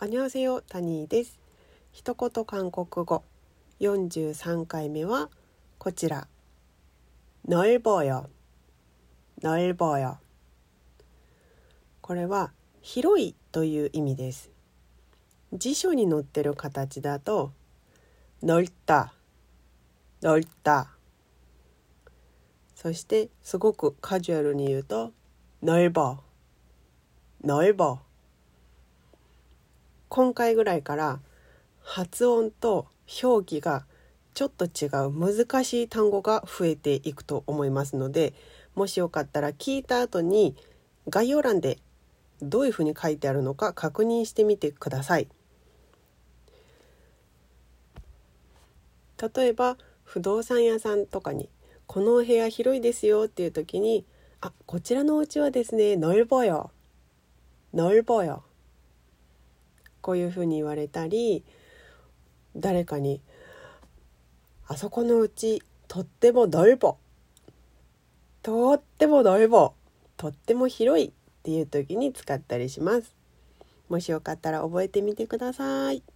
안녕하세요、タニーです。一言韓国語43回目はこちら。넓어요、넓어요。これは広いという意味です。辞書に載ってる形だと넓다、넓다。そしてすごくカジュアルに言うと넓어、넓어。今回ぐらいから発音と表記がちょっと違う難しい単語が増えていくと思いますので、もしよかったら聞いた後に概要欄でどういうふうに書いてあるのか確認してみてください。例えば不動産屋さんとかにこのお部屋広いですよっていう時に、こちらのお家はですね、넓어요、넓어요。こういうふうに言われたり、誰かにあそこのうちとっても넓어、とっても넓어、とっても広いっていう時に使ったりします。もしよかったら覚えてみてください。